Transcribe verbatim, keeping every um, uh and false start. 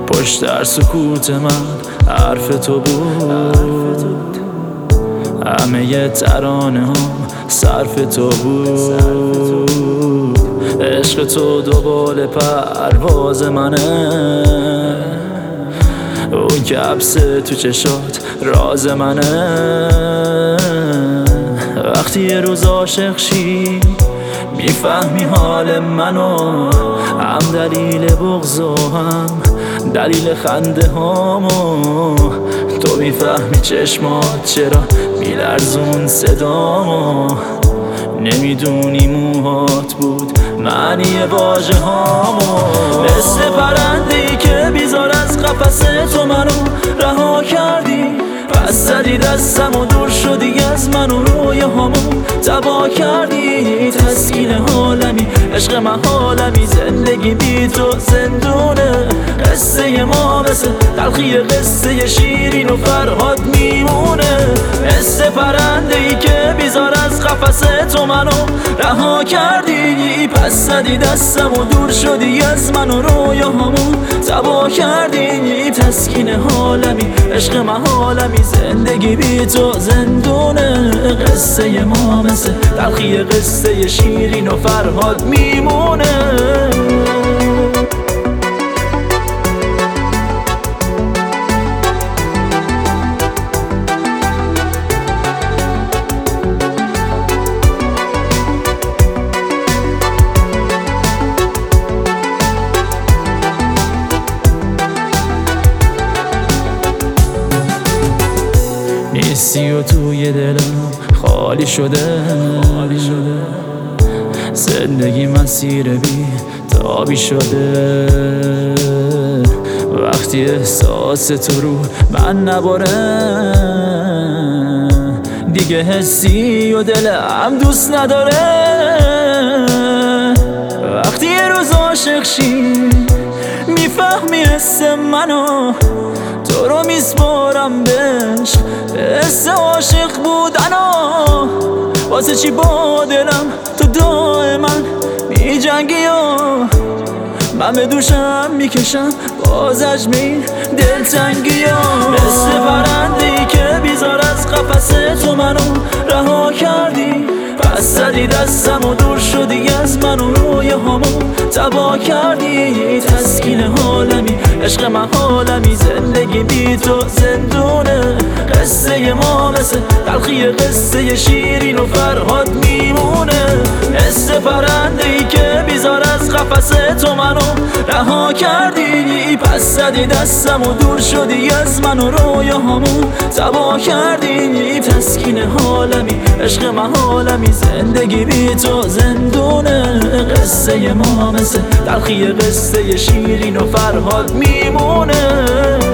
پشت در سکوت من حرف تو بود، همه ترانه هم صرف تو بود. عشق تو دوباره پرواز منه، اون که عبسه تو چشات راز منه. وقتی یه روز عاشق شی میفهمی حال منو، هم دلیل بغض و هم دلیل خنده هامو. تو میفهمی چشمات چرا میلرزون صدامو، نمیدونی موهات بود معنی واژه هامو. مثل پرنده‌ای که بیزار از قفس تو منو رها کردی، پس زدی دستم و دور شدی از من و روی هامو تبا کردی. تسکین حالمی عشق من حالمی، زندگی بی تو زندونه. قصه ما مثل تلخی قصه شیرین و فرهاد میمونه. مثل پرنده‌ای که بیزار از قفس تو منو رها کردی، پس زدی دستم و دور شدی از من و روی هامو تبا کردی. تسکین حالمی عشق من حالمی، زندگی بی تو زندونه. قصه ما مثل تلخی قصه شیرین و فرهاد میمونه. نیستی و توی دلم خالی شده، زندگی مسیر بی تابی شده. وقتی احساس تو رو من نباره، دیگه حسی و دلم دوست نداره. وقتی یه روز عاشق شی میفهمی حس منو، تو رو میسپارم بهش حس عاشق بودنو. واسه چی با دلم تو دائما میجنگی و من به دوشم میکشم بازش می دلتنگی و مثل پرنده‌ای که بیزار از قفس تو منو رها کردی، پس زدی دستم و دور شدی از من و روی هامو تبا کردی. تسکین حالمی عشق من حالمی، زندگی بی تو زندونه. قصه ما مثل تلخی قصه شیرین و فرهاد میمونه. مثل پرنده‌ای که بیزار از قفس تو منو رها کردی، پس زدی دستم و دور شدی از من و روی هامو تبا کردی. تسکین حالمی عشق من حالمی، زندگی بی تو زندونه. قصه ما مثل تلخی قصه شیرین و فرهاد میمونه.